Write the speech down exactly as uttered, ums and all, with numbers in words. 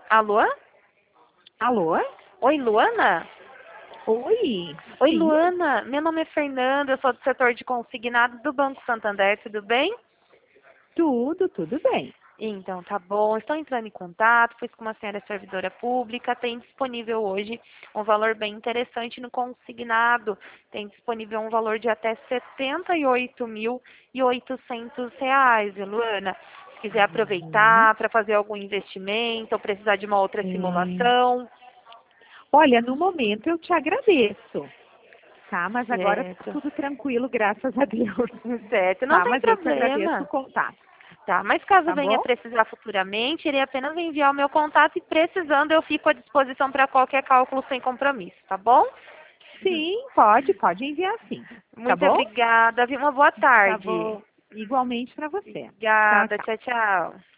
Alô? Alô? Oi, Luana? Oi? Oi, Sim, Luana. Meu nome é Fernanda, eu sou do setor de consignado do Banco Santander, tudo bem? tudo, tudo bem. Então, tá bom. Estou entrando em contato, pois como a senhora é servidora pública, tem disponível hoje um valor bem interessante no consignado. Tem disponível um valor de até setenta e oito mil e oitocentos reais, viu, Luana. Se quiser Uhum. aproveitar para fazer algum investimento ou precisar de uma outra É, simulação. Olha, no momento eu te agradeço, tá? Mas agora tá Certo. tudo tranquilo, graças a Deus. Certo, não Tá, tem mas eu te agradeço o problema. contato, Tá, mas caso tá venha bom? precisar futuramente, irei apenas enviar o meu contato e precisando eu fico à disposição para qualquer cálculo sem compromisso, tá bom? Sim, pode, pode enviar sim, tá Muito bom? obrigada, viu? Uma boa Tá tarde. bom. Igualmente para você. Tchau, Obrigada, tchau. tchau, tchau.